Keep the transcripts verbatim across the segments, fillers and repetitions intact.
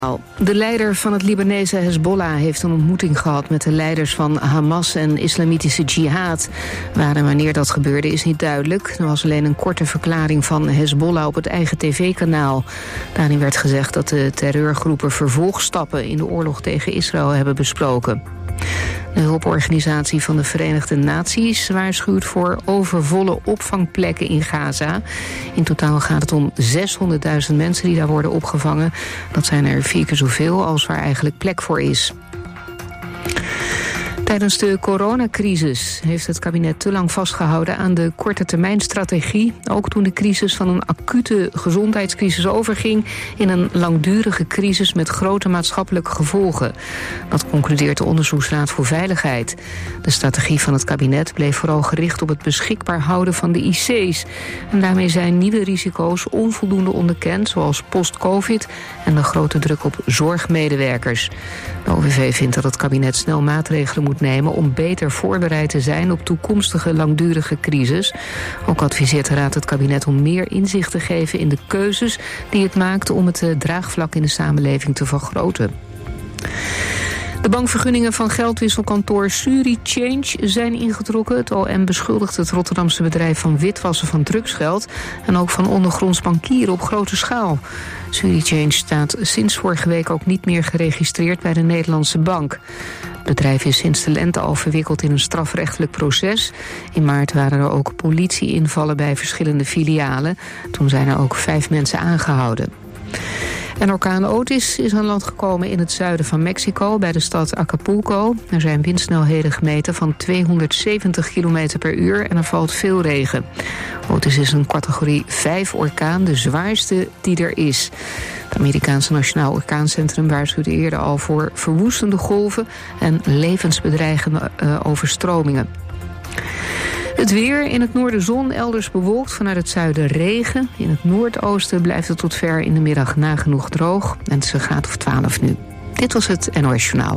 De leider van het Libanese Hezbollah heeft een ontmoeting gehad met de leiders van Hamas en Islamitische Jihad. Waar en wanneer dat gebeurde is niet duidelijk. Er was alleen een korte verklaring van Hezbollah op het eigen tv-kanaal. Daarin werd gezegd dat de terreurgroepen vervolgstappen in de oorlog tegen Israël hebben besproken. De hulporganisatie van de Verenigde Naties waarschuwt voor overvolle opvangplekken in Gaza. In totaal gaat het om zeshonderdduizend mensen die daar worden opgevangen. Dat zijn er vier keer zoveel als waar eigenlijk plek voor is. Tijdens de coronacrisis heeft het kabinet te lang vastgehouden aan de korte termijnstrategie. Ook toen de crisis van een acute gezondheidscrisis overging in een langdurige crisis met grote maatschappelijke gevolgen. Dat concludeert de Onderzoeksraad voor Veiligheid. De strategie van het kabinet bleef vooral gericht op het beschikbaar houden van de I C's. En daarmee zijn nieuwe risico's onvoldoende onderkend, zoals post-covid en de grote druk op zorgmedewerkers. De O V V vindt dat het kabinet snel maatregelen moet nemen om beter voorbereid te zijn op toekomstige langdurige crisis. Ook adviseert de Raad het kabinet om meer inzicht te geven in de keuzes die het maakt om het draagvlak in de samenleving te vergroten. De bankvergunningen van geldwisselkantoor Surichange zijn ingetrokken. Het O M beschuldigt het Rotterdamse bedrijf van witwassen van drugsgeld en ook van ondergronds bankieren op grote schaal. Surichange staat sinds vorige week ook niet meer geregistreerd bij de Nederlandse bank. Het bedrijf is sinds de lente al verwikkeld in een strafrechtelijk proces. In maart waren er ook politieinvallen bij verschillende filialen. Toen zijn er ook vijf mensen aangehouden. En orkaan Otis is aan land gekomen in het zuiden van Mexico, bij de stad Acapulco. Er zijn windsnelheden gemeten van tweehonderdzeventig kilometer per uur en er valt veel regen. Otis is een categorie vijf orkaan, de zwaarste die er is. Het Amerikaanse Nationaal Orkaancentrum waarschuwde eerder al voor verwoestende golven en levensbedreigende uh, overstromingen. Het weer, in het noorden zon, elders bewolkt, vanuit het zuiden regen. In het noordoosten blijft het tot ver in de middag nagenoeg droog. En het is een graad of twaalf nu. Dit was het N O S Journaal.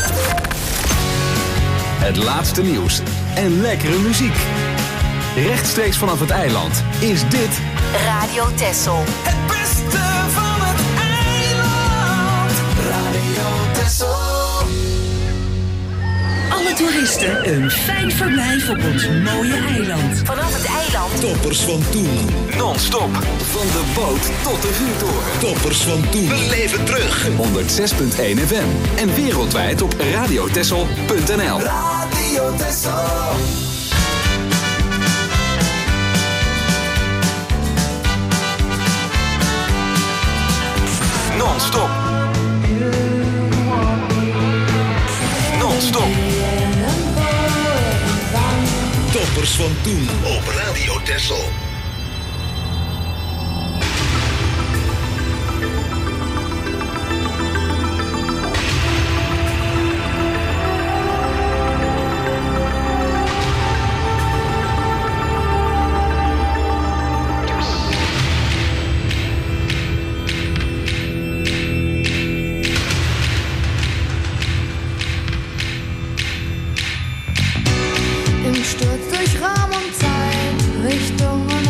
Het laatste nieuws en lekkere muziek. Rechtstreeks vanaf het eiland is dit Radio Texel. Het beste van het eiland. Radio Texel. Alle toeristen een fijn verblijf op ons mooie eiland. Vanaf het eiland. Toppers van toen. non-stop. Van de boot tot de vuurtoren. Toppers van toen. Beleef het terug. honderdzes komma één F M. En wereldwijd op radiotessel punt n l. Radio Texel. Non-stop. Non-stop. Toppers van toen op Radio Texel. Im Sturz durch Raum und Zeit, Richtung und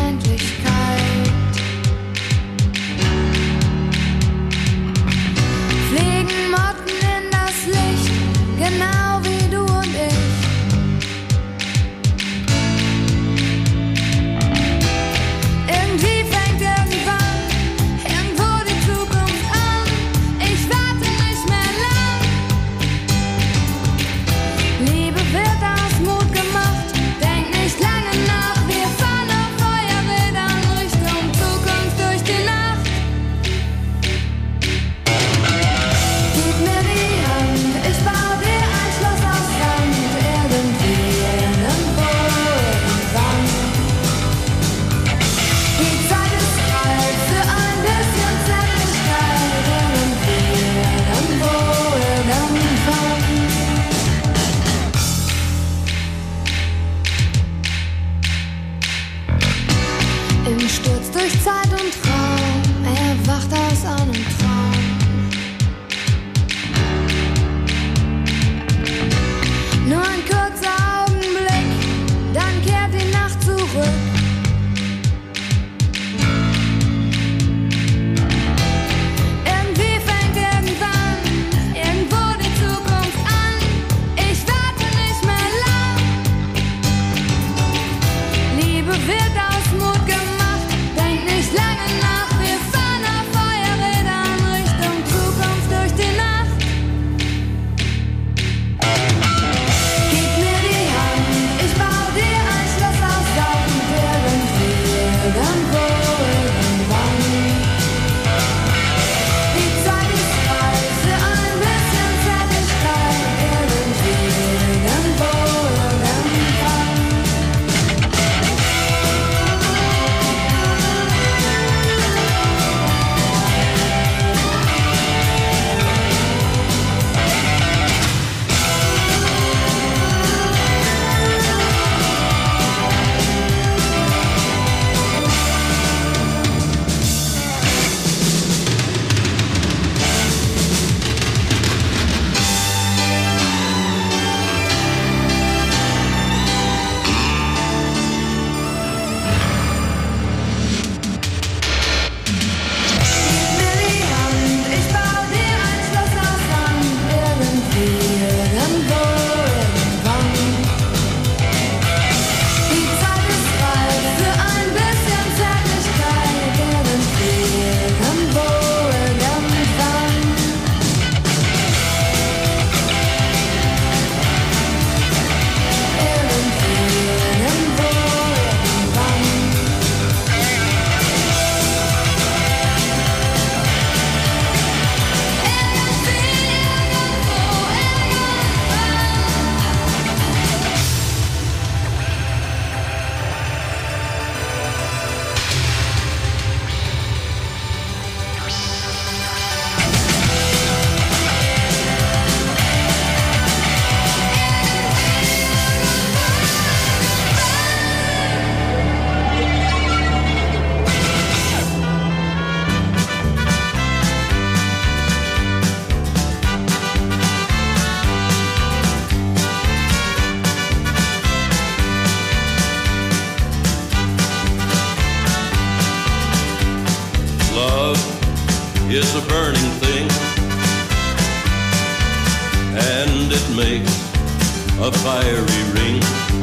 makes a fiery ring.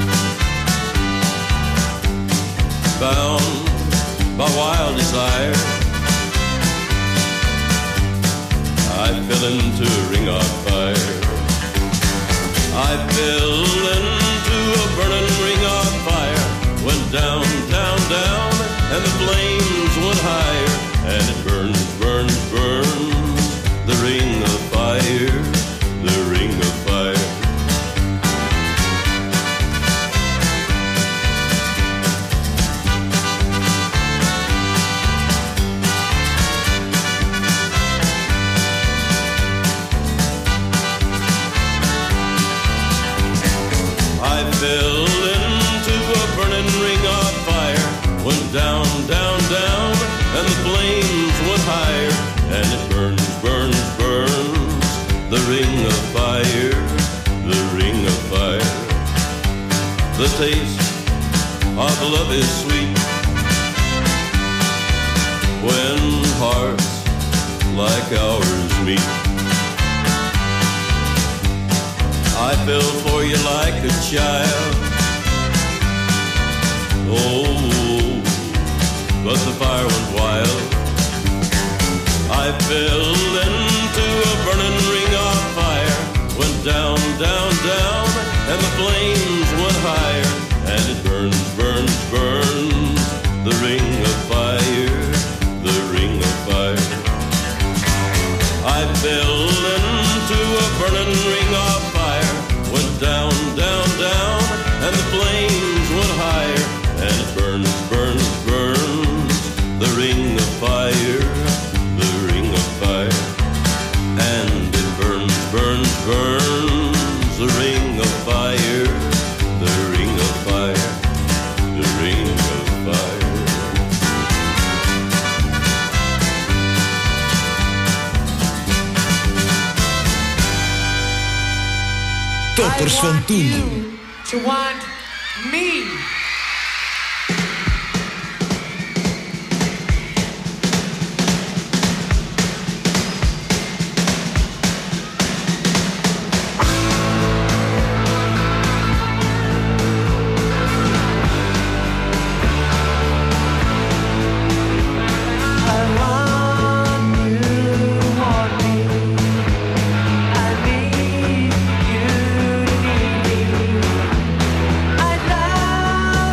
Bound by wild desire, I fell into a ring of fire. I fell into a burning ring of fire. Went down, down, down, and the flames went higher. And it burns, burns, burns, the ring of fire, the ring of fire. I fell into a burning ring of fire. Went down, down, down, and the flames went higher. And it burns, burns, burns, the ring of fire, the ring of fire. The taste of love is sweet when hearts like ours meet. I fell for you like a child. Oh, but the fire went wild. I fell into a burning ring of fire. Went down, down, down, and the flames went higher. And it burns, burns, burns, the ring of fire, the ring of fire. I fell into a burning ring of fire. Went down, down, down, and the flames went higher. And it burns, burns, burns, the ring of fire, the ring of fire. And it burns, burns, burns, the ring of fire, the ring of fire, the ring of fire. Toppers van toen. To want me. I love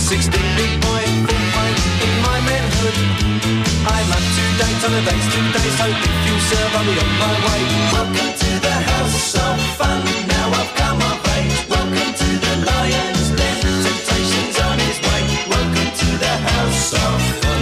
sixteen big boy, full point in my manhood. I'm up to date on the dates today, so if you serve, I'll be on my way. Welcome to the house of fun, now I've come of age. Welcome to the Lion's Den, temptation's on his way. Welcome to the house of fun.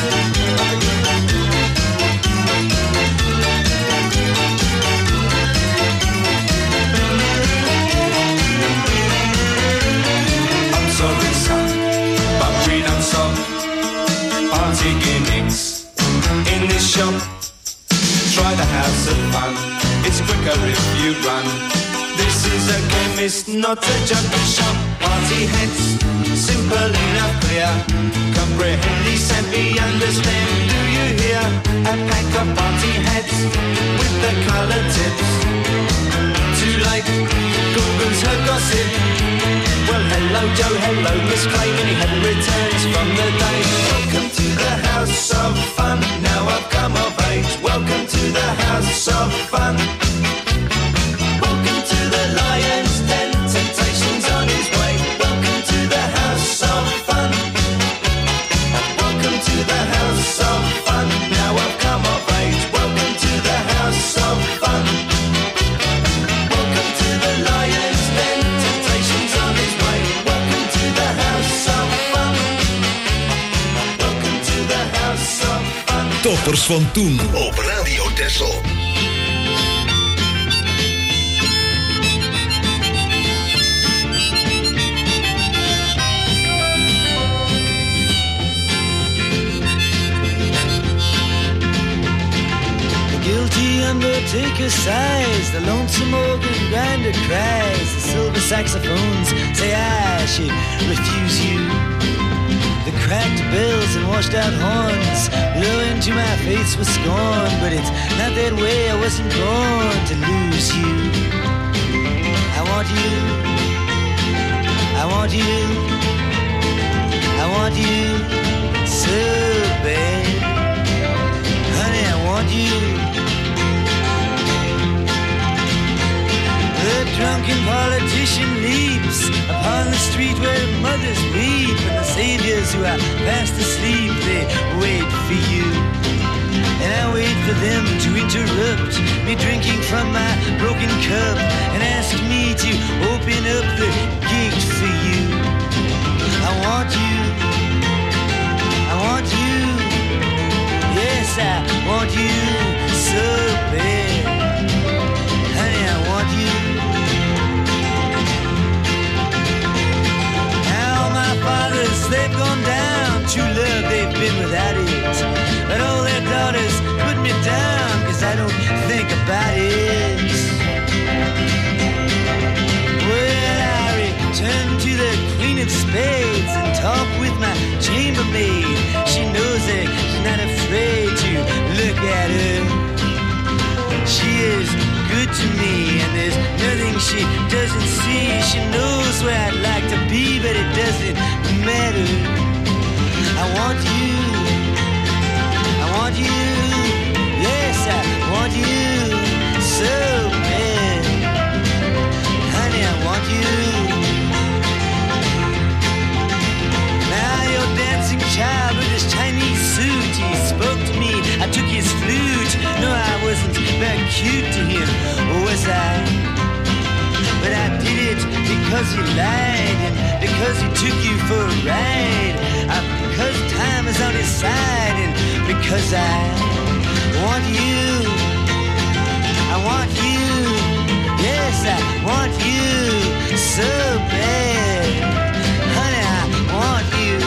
I'm sorry son, but we don't stop party gimmicks in this shop. Try the house of fun, it's quicker if you run. This is a chemist, not a junkie shop. Party heads, simple enough, clear. Comprehend these and be understand, do you hear? A pack of party heads with the colour tips. Too late, Google's her gossip. Well, hello Joe, hello Miss Clay, many had returns from the day. Welcome to the house of fun, now I've come of age. Welcome to the house of fun. Welcome to the Lion's Den, temptation's on his way. Welcome to the house of fun. Welcome to the house of fun, now I've come of age. Welcome to the house of fun. Welcome to the Lion's Den, temptation's on his way. Welcome to the house of fun. Welcome to the house of fun. Toppers van toen op Radio Texel. Guilty undertaker sighs, the lonesome organ grinder cries, the silver saxophones say I should refuse you. The cracked bells and washed out horns blow into my face with scorn, but it's not that way, I wasn't born to lose you. I want you, I want you, I want you so bad. Honey, I want you. The drunken politician leaps upon the street where mothers weep, and the saviors who are fast asleep, they wait for you. And I wait for them to interrupt me drinking from my broken cup and ask me to open up the gate for you. I want you, I want you, yes I want you so bad. Honey, I want you. Fathers, they've gone down, true love, they've been without it. But all their daughters put me down, cause I don't think about it. Well, I return to the Queen of Spades and talk with my chambermaid. She knows that she's not afraid to look at her. She is good to me, and there's nothing she doesn't see. She knows where I'd like to be, but it doesn't matter. I want you, I want you, yes I want you so bad. Honey, I want you. Now your dancing child with his Chinese suit, he spoke to me, I took his flute. No, I wasn't very cute to him, was I? But I did it because he lied, and because he took you for a ride, uh, because time is on his side, and because I want you, I want you, yes I want you so bad. Honey, I want you.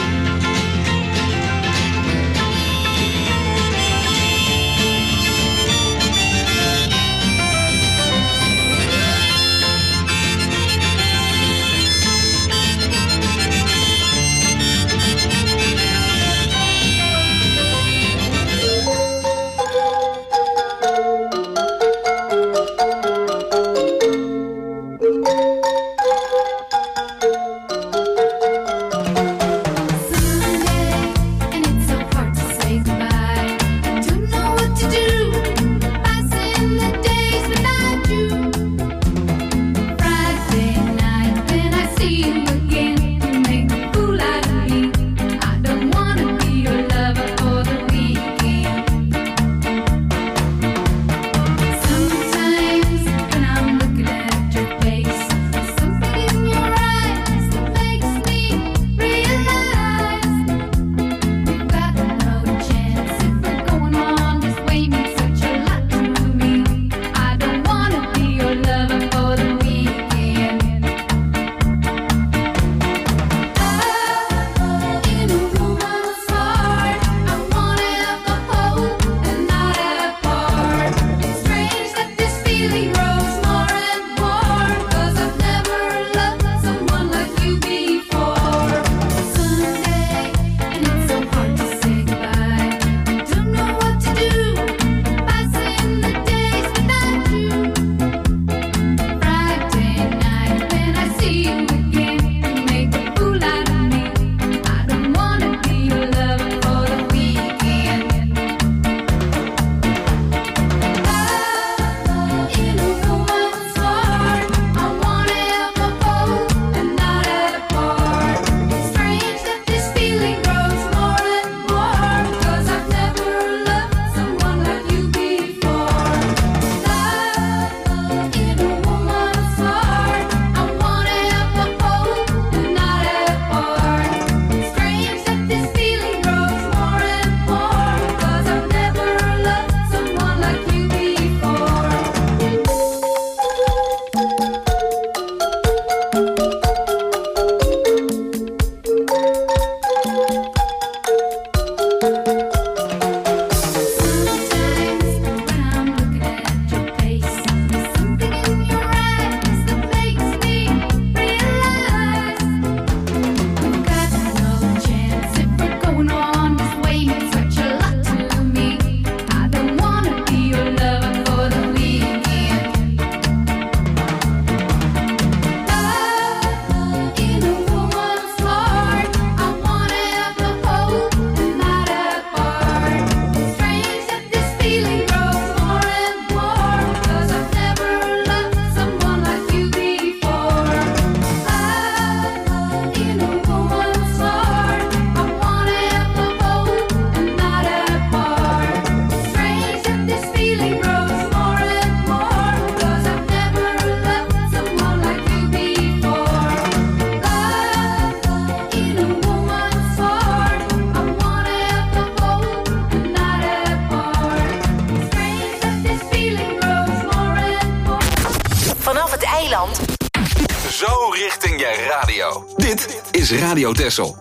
is Radio Texel.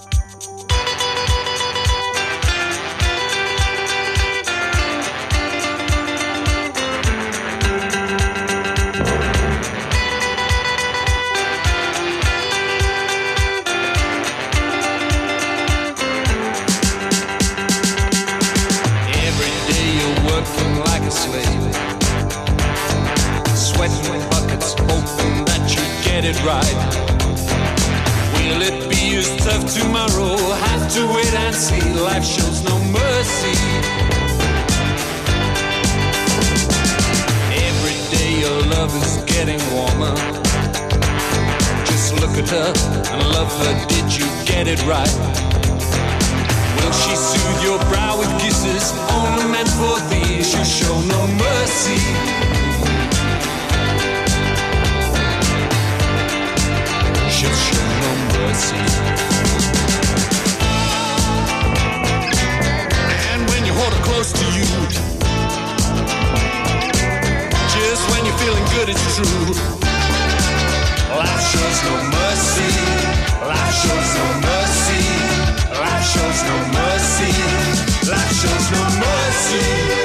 Right. Will it be as tough tomorrow? Have to wait and see. Life shows no mercy. Every day your love is getting warmer. Just look at her and love her. Did you get it right? Will she soothe your brow with kisses only meant for thee? She'll show no mercy. She'll show no mercy. And when you hold her close to you, just when you're feeling good, it's true. Life shows no mercy. Life shows no mercy. Life shows no mercy. Life shows no mercy.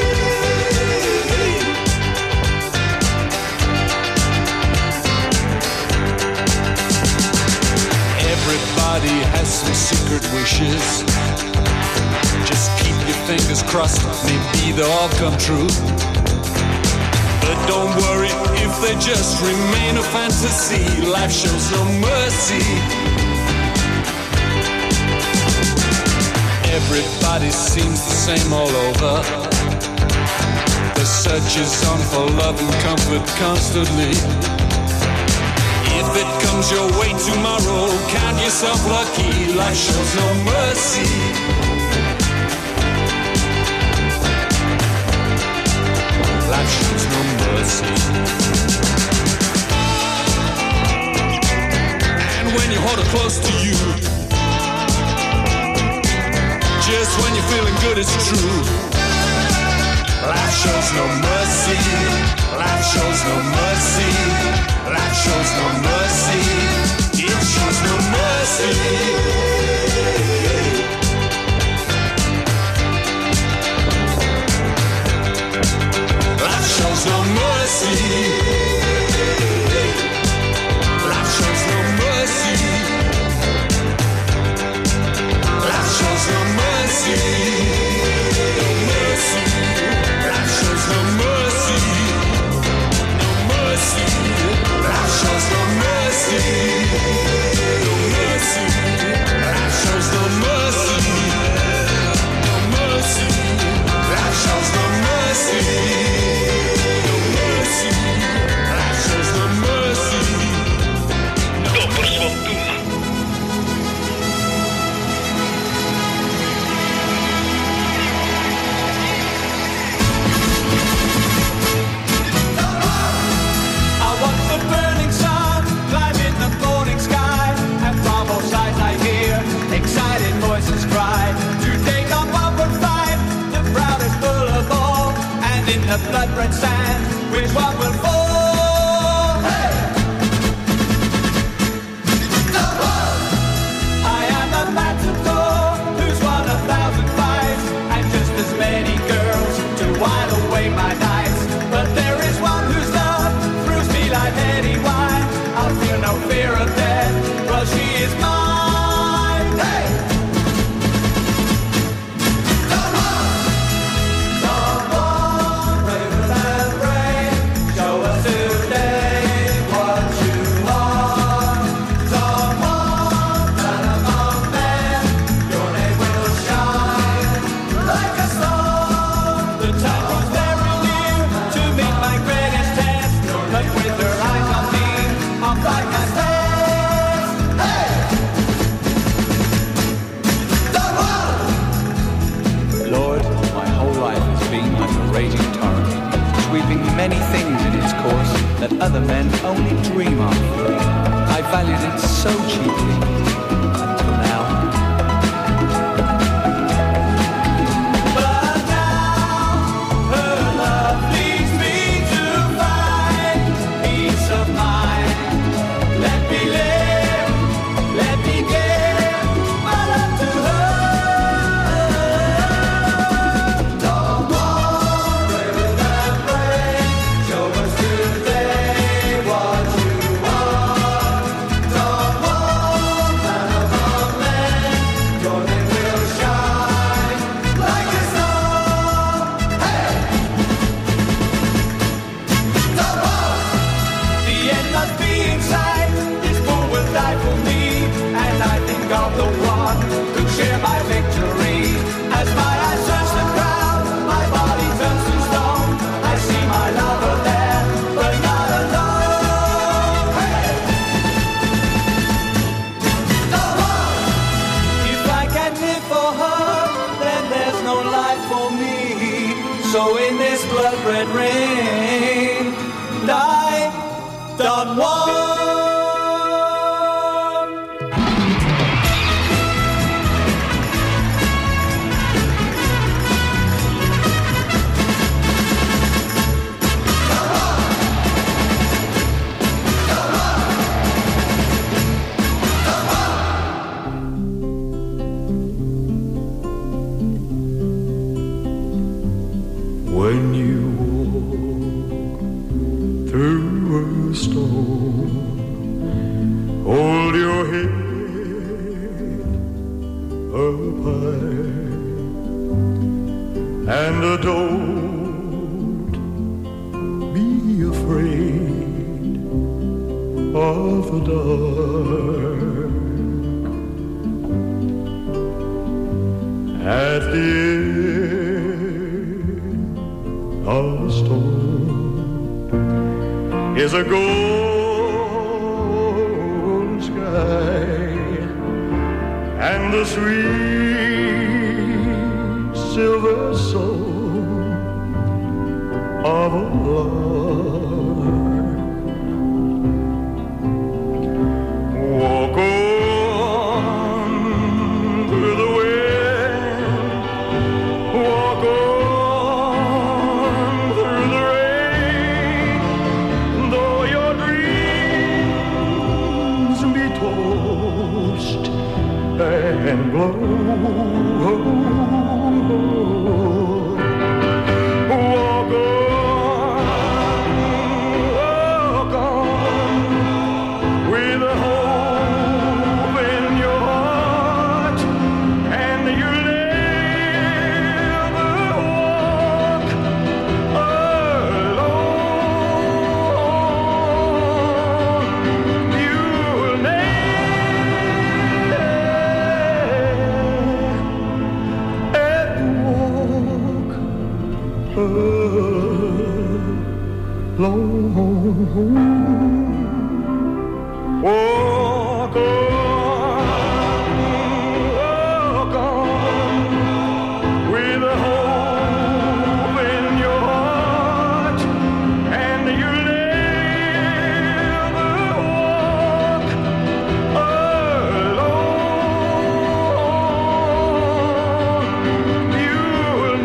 Everybody has some secret wishes. Just keep your fingers crossed, maybe they'll all come true. But don't worry if they just remain a fantasy. Life shows no mercy. Everybody seems the same all over. The search is on for love and comfort constantly. If it comes your way tomorrow, count yourself lucky. Life shows no mercy. Life shows no mercy. And when you hold her close to you, just when you're feeling good, it's true. Life shows no mercy. Life shows no mercy. Life shows no mercy. It shows no mercy. Life shows no mercy. Life shows no mercy. Life shows no mercy. No mercy. Life shows no mercy. No mercy. Life shows no mercy. No mercy. Life shows no mercy. No mercy. Life shows no mercy. No mercy. Life shows no mercy. Toppers van toen. Excited voices cry to take on one would fight. The proudest bull of all, and in the blood-red sand, which one will fall? Hey! The one! I am a matador who's won a thousand fights, and just as many girls to while away my nights. But there is one whose love throws me like heady wine. I'll feel no fear of death, well she is mine. Many things in its course that other men only dream of. I valued it so cheaply until now. But now her love leads me to find peace of mind. Let me live, let me get. So in this blood-red rain, I don't want. When you walk through a storm, hold your head up high and don't be afraid of the dark. At the of the storm is a golden sky and the sweet silver soul of a lark. Walk on through the wind, walk on and blow. Walk on, walk on, with a hope in your heart, and you'll never walk alone. You'll never walk on, walk on, with a hope in your heart, and you'll never walk alone. You'll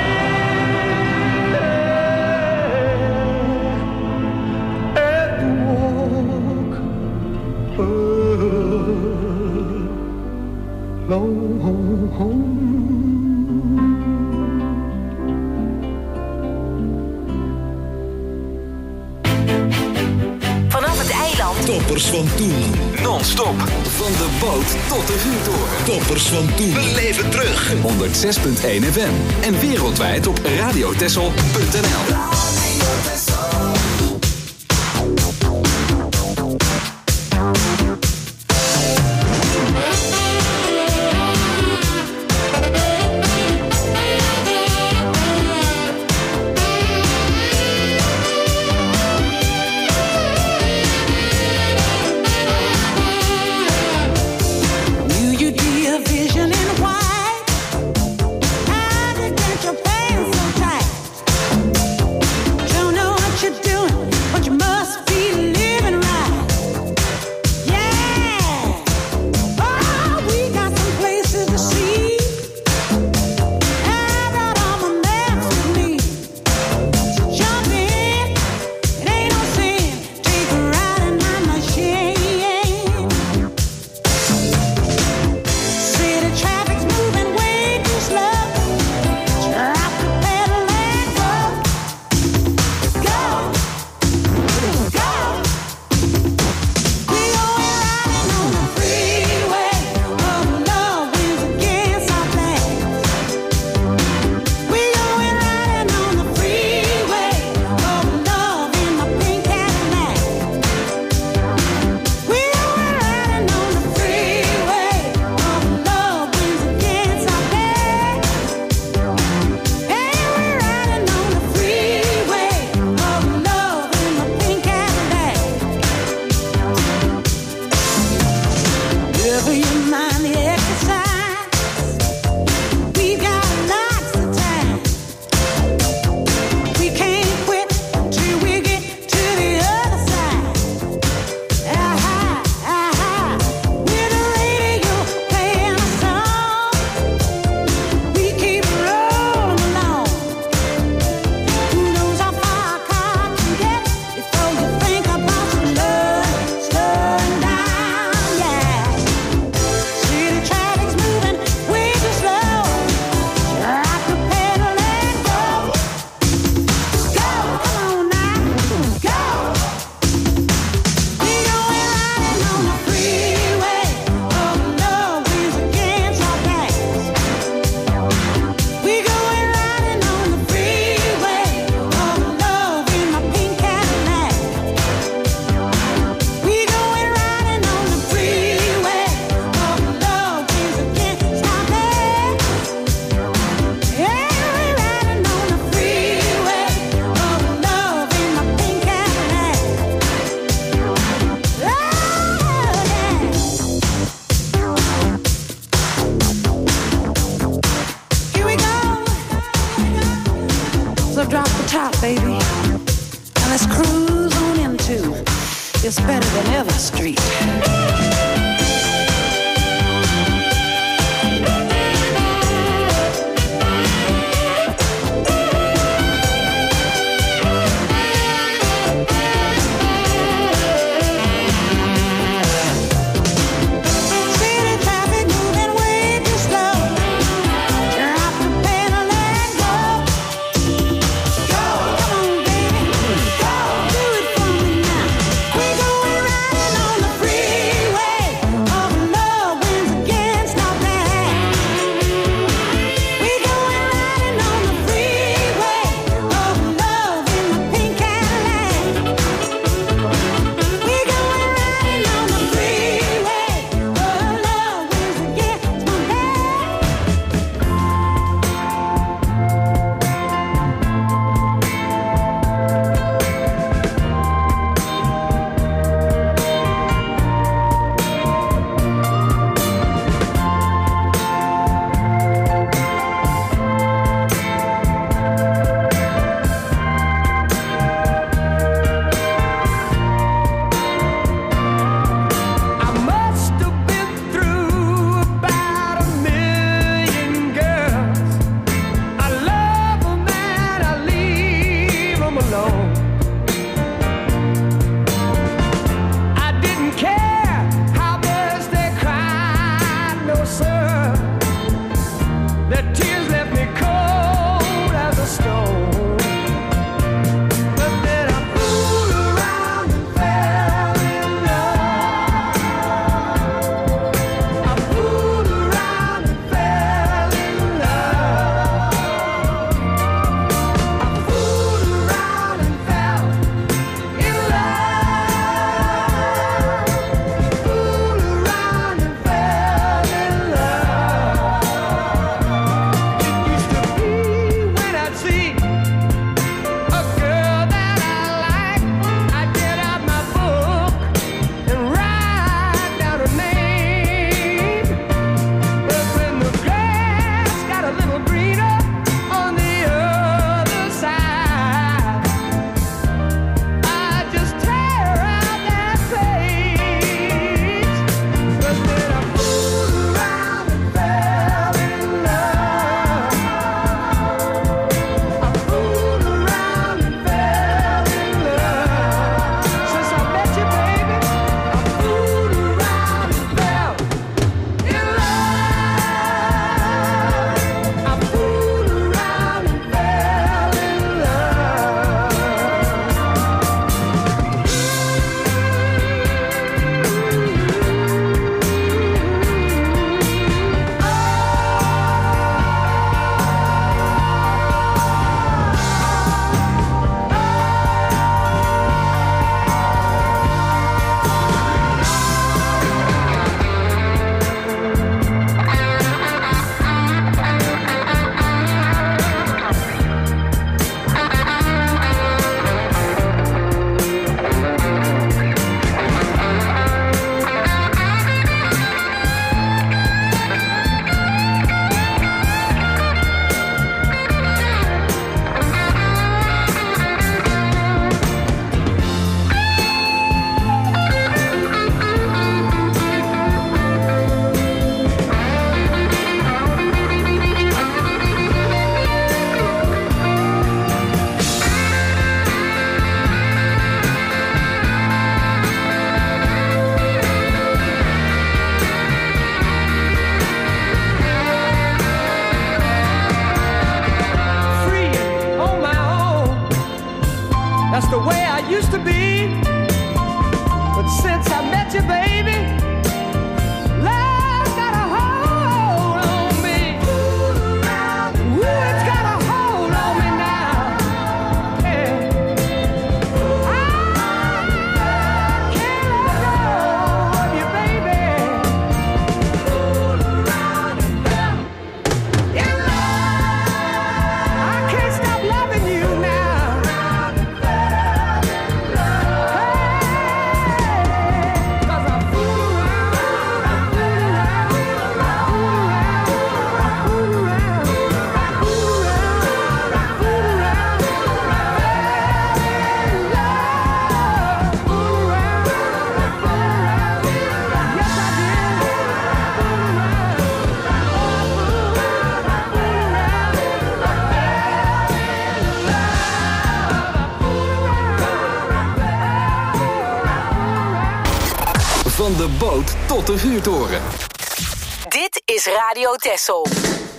Vanaf het eiland. Toppers van toen. Non-stop. Van de boot tot de vuurtoren. Toppers van toen. We leven terug. honderd zes komma één F M. En wereldwijd op radiotessel punt n l. Doing baby. Now let's cruise on into this better than ever street. Freeway. de boot tot de vuurtoren. Dit is Radio Texel.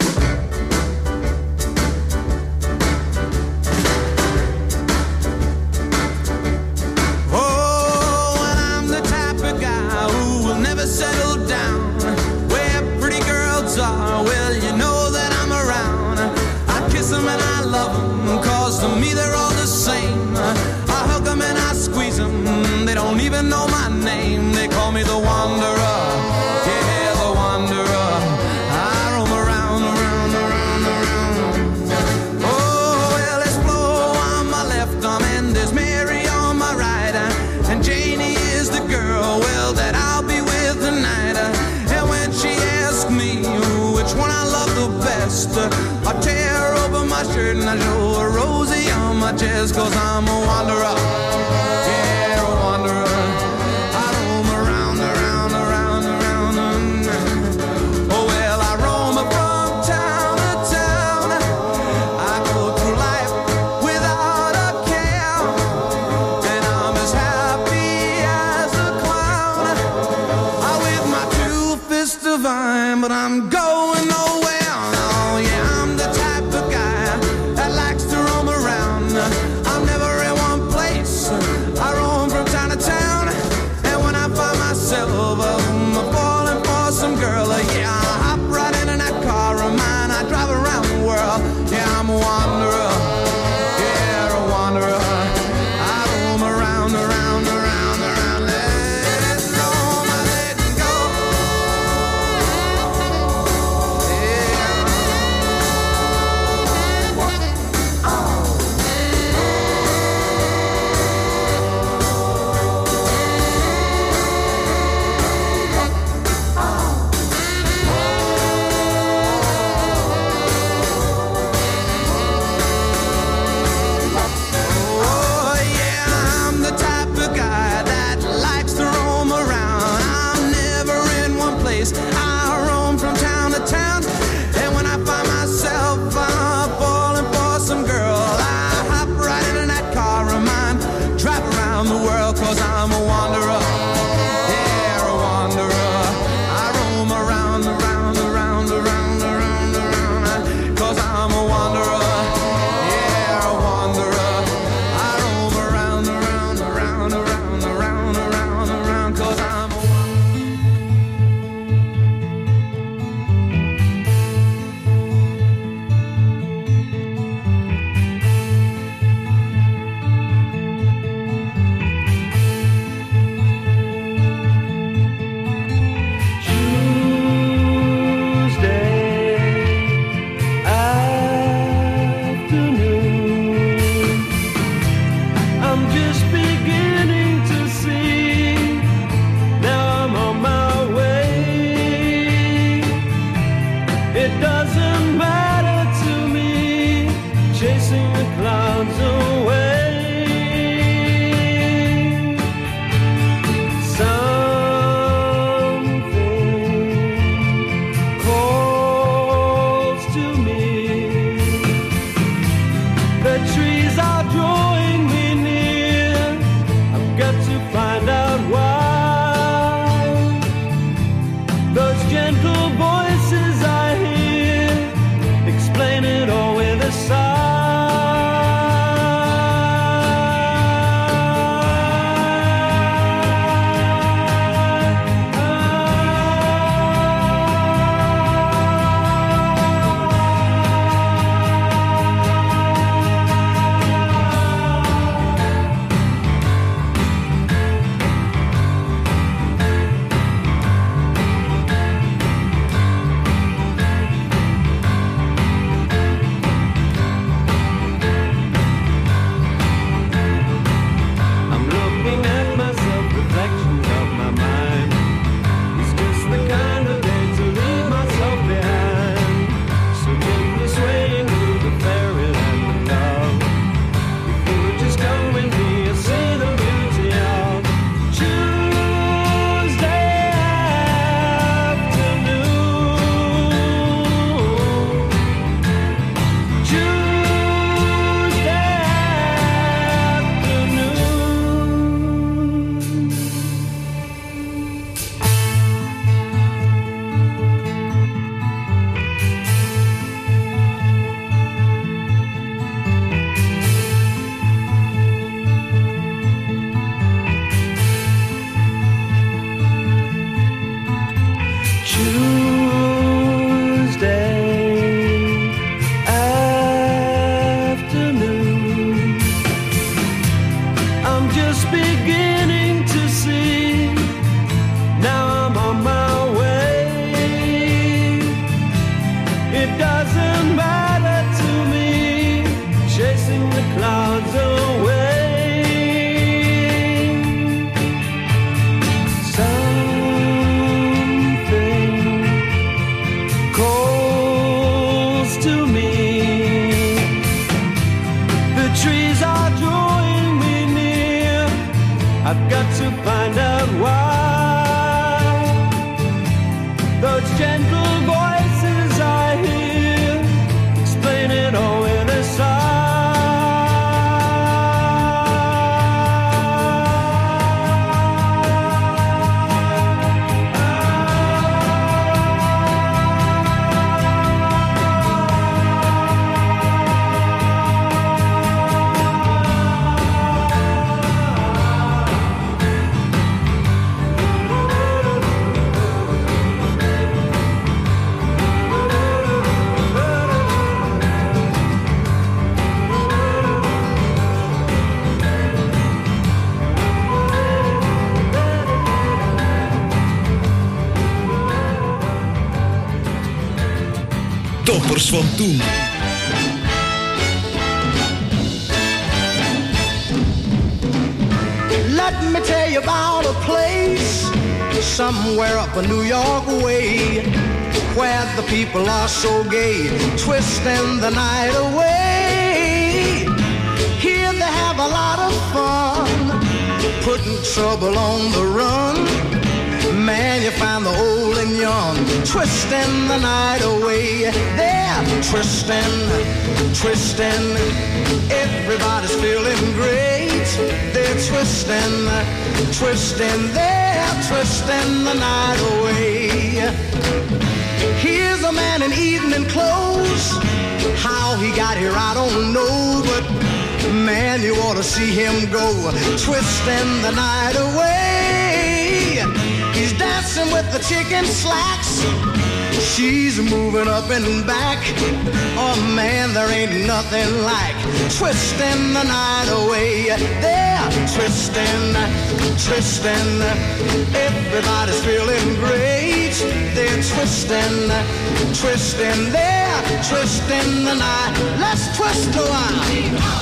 Settle down where pretty girls are. Well, you know that I'm around. I kiss them and I love them, cause to me they're all the same. I hug them and I squeeze them, they don't even know my name. They call me the Wanderer, yeah, the Wanderer. I roam around, around, around, around. Oh, well, there's Flo on my left arm and there's Mary on my right. And Janie is the girl, well, that I'll be with tonight. And when she asks me which one I love the best, I tear open my shirt and I show a Rosie on my chest. Cause I'm a wanderer, yeah, a wanderer. I roam around, around, around, around. Oh well, I roam from town to town. I go through life without a care, and I'm as happy as a clown. I with my two fists divine, but I'm going nowhere. Oh yeah, I'm the type of guy that likes to roam around. I'm never in one place, I roam from town to town. And when I find myself um, falling for some girl, uh, yeah, I hop right in that car of mine. I drive around the world, yeah, I'm a wanderer, yeah, a wanderer. I roam around, around, around, around. Let go, my let go. Oh yeah, I'm the type of guy that likes to roam around. I'm never in one place, I roam from town to town. And when I find myself uh, falling for some girl, I hop right in that car of mine, drive around the world. Cause I'm a wanderer, yeah, a wanderer. I roam around, around, around, around, around, around. Cause I'm a wanderer, yeah, a wanderer. I roam around, around, around, around, around, around, around. Cause I'm a I'm just beginning to see. Now I'm on my way. It doesn't matter to me, chasing the clouds away. Something calls to me. The trees are drawing me near. I've got to find out why. Those gentle voices I hear explain it all with a sigh. It doesn't matter to me, chasing the clouds away. Something calls to me. The trees are drawing me near. I've got to find out why. Those gentle voices I hear explain it all in a sigh. Toppers van toen. Let me tell you about a place somewhere up a New York way, where the people are so gay, twisting the night away. Here they have a lot of fun, putting trouble on the run. Man, you find the old and young twisting the night away. They're twisting, twisting. Everybody's feeling great. They're twisting, twisting. They're twisting the night away. Here's a man in evening clothes. How he got here, I don't know, but man, you ought to see him go, twisting the night away. He's dancing with the chicken slacks. She's moving up and back. Oh man, there ain't nothing like twisting the night away. They're twisting, twisting. Everybody's feeling great. They're twisting, twisting. They're twisting the night. Let's twist a while.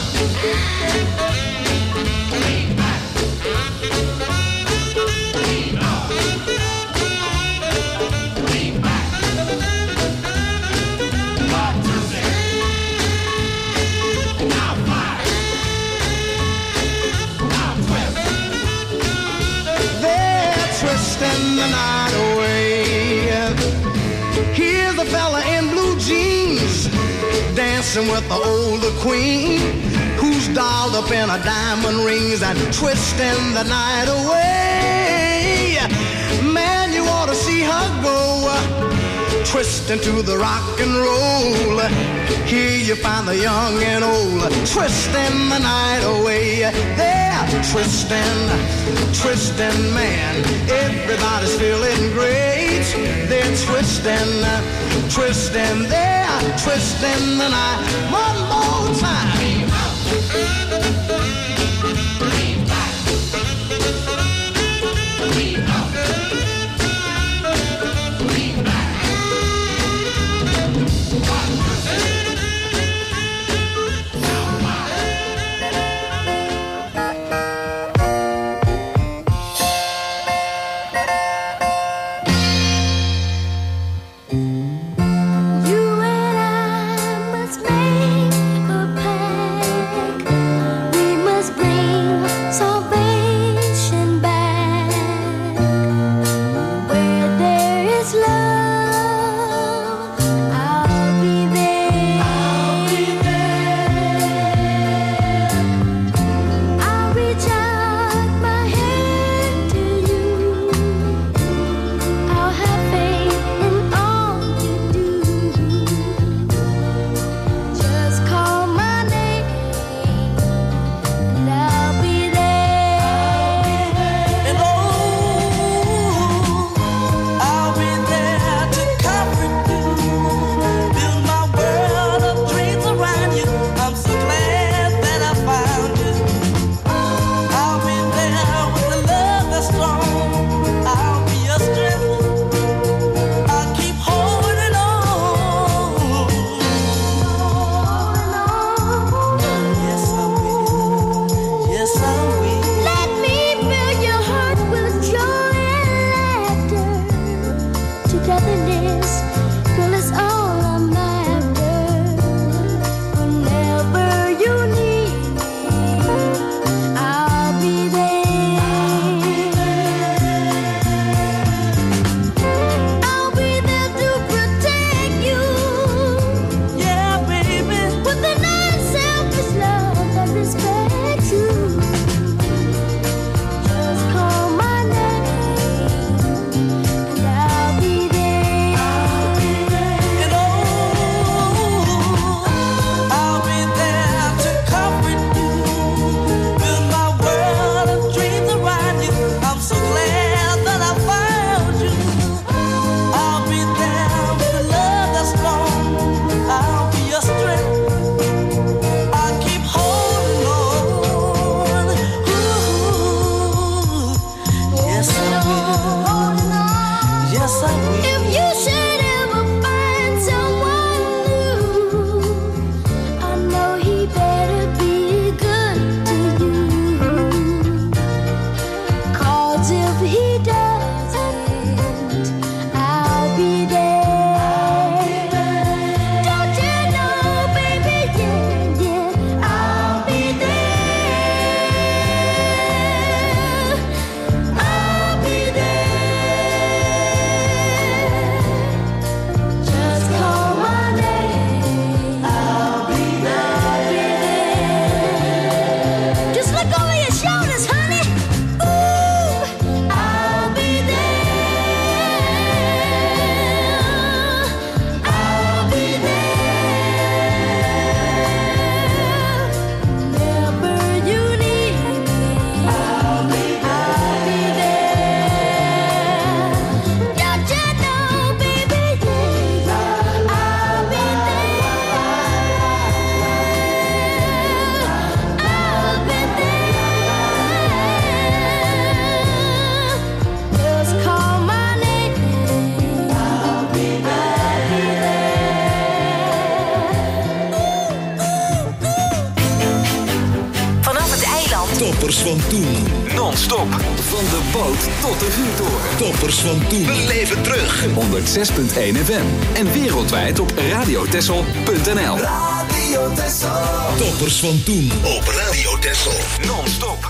Twisting the night away. Here's a fella in blue jeans dancing with the older queen, who's dolled up in her diamond rings and twisting the night away. Man, you ought to see her go, twisting to the rock and roll. Here you find the young and old twisting the night away. They're twisting, twisting, man. Everybody's feeling great. They're twisting, twisting. They're twisting the night. One more time. Toppers van toen. Non-stop. Van de boot tot de vuurtoren. Toppers van toen. Beleef het terug. honderd zes komma één F M. En wereldwijd op radio texel punt n l. Radio Texel. Toppers van toen op Radio Texel. Non-stop.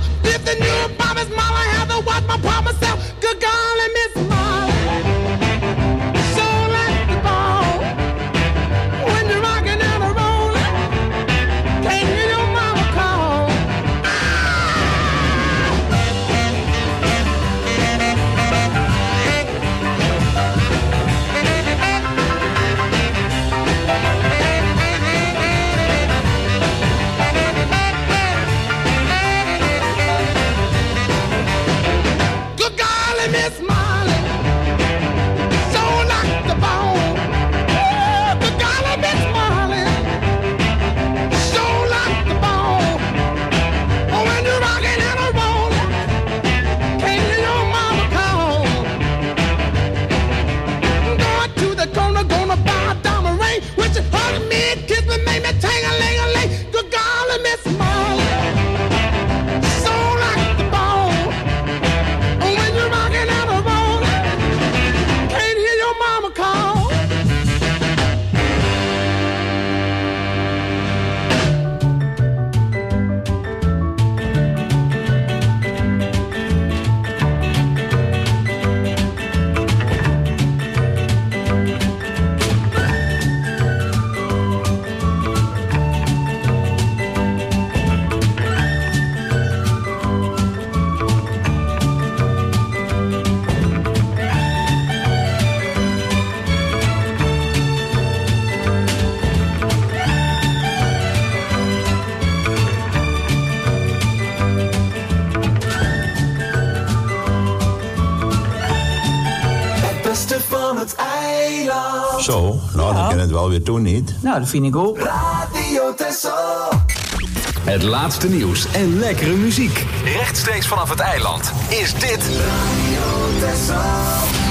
Promise myself, good golly, Miss Molly. beste van het eiland. Zo, nou, dan kan het wel weer doen, niet? Nou, dat vind ik ook. Radio Texel. Het laatste nieuws en lekkere muziek. Rechtstreeks vanaf het eiland is dit Radio Texel.